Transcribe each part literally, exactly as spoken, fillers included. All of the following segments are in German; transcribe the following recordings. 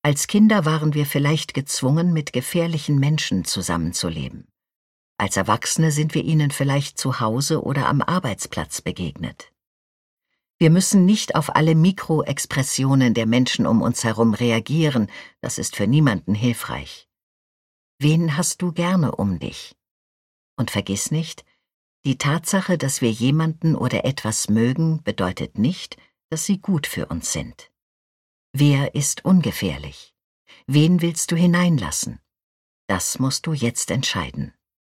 Als Kinder waren wir vielleicht gezwungen, mit gefährlichen Menschen zusammenzuleben. Als Erwachsene sind wir ihnen vielleicht zu Hause oder am Arbeitsplatz begegnet. Wir müssen nicht auf alle Mikroexpressionen der Menschen um uns herum reagieren, das ist für niemanden hilfreich. Wen hast du gerne um dich? Und vergiss nicht, die Tatsache, dass wir jemanden oder etwas mögen, bedeutet nicht, dass sie gut für uns sind. Wer ist ungefährlich? Wen willst du hineinlassen? Das musst du jetzt entscheiden.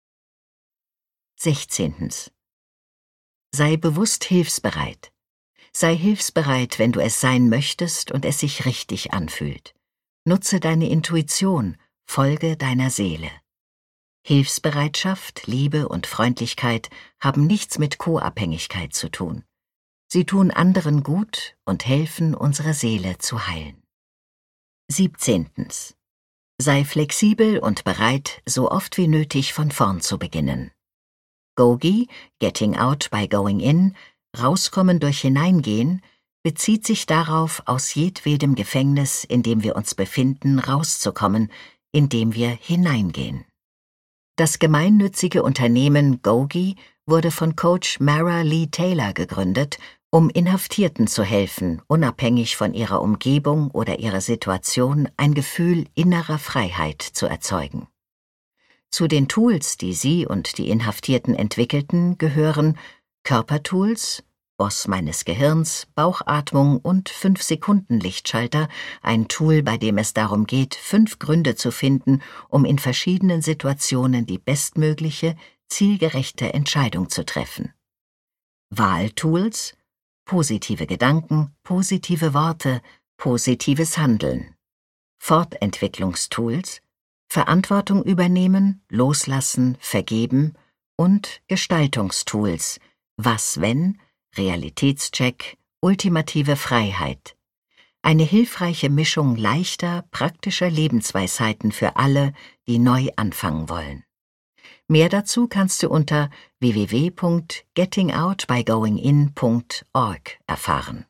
Sechzehntens. Sei bewusst hilfsbereit. Sei hilfsbereit, wenn du es sein möchtest und es sich richtig anfühlt. Nutze deine Intuition, folge deiner Seele. Hilfsbereitschaft, Liebe und Freundlichkeit haben nichts mit Co-Abhängigkeit zu tun. Sie tun anderen gut und helfen, unsere Seele zu heilen. Siebzehntens. Sei flexibel und bereit, so oft wie nötig von vorn zu beginnen. Gogi, Getting Out by Going In, Rauskommen durch Hineingehen, bezieht sich darauf, aus jedwedem Gefängnis, in dem wir uns befinden, rauszukommen, indem wir hineingehen. Das gemeinnützige Unternehmen Gogi wurde von Coach Mara Lee Taylor gegründet, um Inhaftierten zu helfen, unabhängig von ihrer Umgebung oder ihrer Situation ein Gefühl innerer Freiheit zu erzeugen. Zu den Tools, die sie und die Inhaftierten entwickelten, gehören Körpertools, Boss meines Gehirns, Bauchatmung und fünf-Sekunden-Lichtschalter, ein Tool, bei dem es darum geht, fünf Gründe zu finden, um in verschiedenen Situationen die bestmögliche, zielgerechte Entscheidung zu treffen. Wahltools, positive Gedanken, positive Worte, positives Handeln. Fortentwicklungstools, Verantwortung übernehmen, loslassen, vergeben und Gestaltungstools, was wenn, Realitätscheck, ultimative Freiheit. Eine hilfreiche Mischung leichter, praktischer Lebensweisheiten für alle, die neu anfangen wollen. Mehr dazu kannst du unter w w w punkt getting out by going in punkt org erfahren.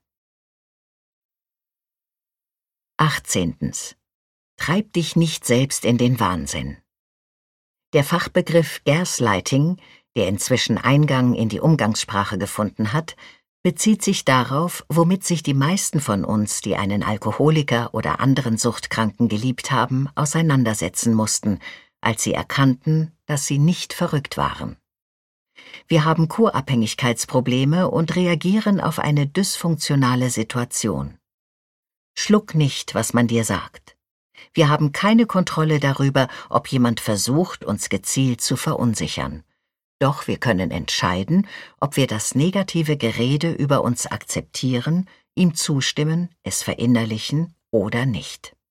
Achtzehntens. Treib dich nicht selbst in den Wahnsinn. Der Fachbegriff Gaslighting, der inzwischen Eingang in die Umgangssprache gefunden hat, bezieht sich darauf, womit sich die meisten von uns, die einen Alkoholiker oder anderen Suchtkranken geliebt haben, auseinandersetzen mussten, als sie erkannten, dass sie nicht verrückt waren. Wir haben Co-Abhängigkeitsprobleme und reagieren auf eine dysfunktionale Situation. Schluck nicht, was man dir sagt. Wir haben keine Kontrolle darüber, ob jemand versucht, uns gezielt zu verunsichern. Doch wir können entscheiden, ob wir das negative Gerede über uns akzeptieren, ihm zustimmen, es verinnerlichen oder nicht.